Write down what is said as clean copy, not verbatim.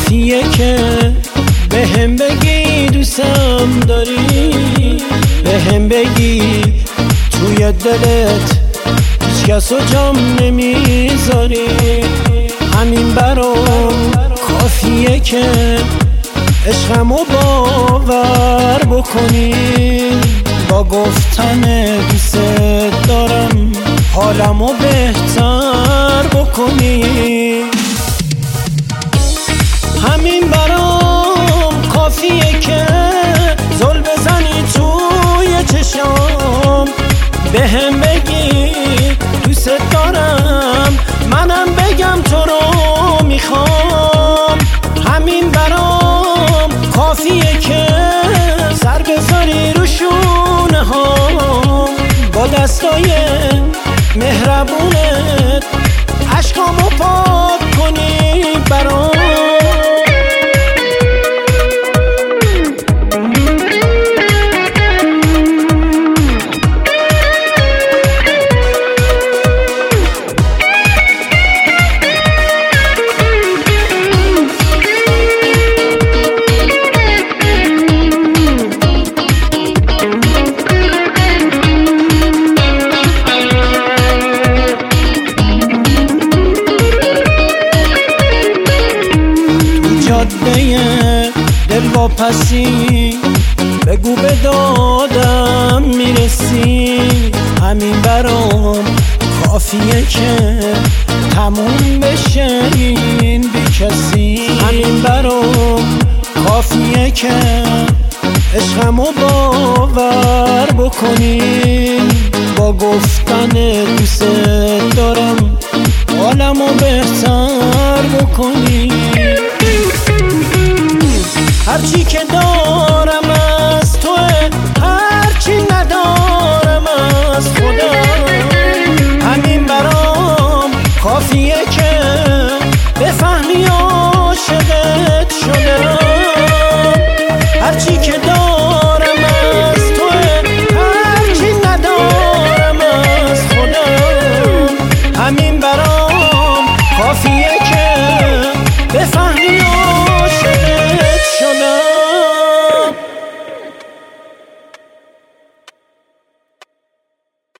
کافیه که به هم بگی دوستم داری، به هم بگی توی دلت هیچ کس رو جام نمیذاری. همین برام کافیه که عشقمو باور بکنی، با گفتن دوست دارم حالمو بهتر بکنی. همین برام کافیه که زل بزنی توی چشام، به هم بگی دوست دارم، منم بگم تو رو میخوام. همین برام کافیه که سر بذاری رو شونه هام، با دستای مهربونت عشقامو پاک کنی برام. دل واپسی بگو به دادم میرسی. همین برام کافیه که تموم بشه این بی کسی. همین برام کافیه که عشقمو باور بکنی، با گفتن دوست دارم حالمو بهتر بکنی. هرچی که دارم از توه، هرچی ندارم از خدا. همین برام کافیه که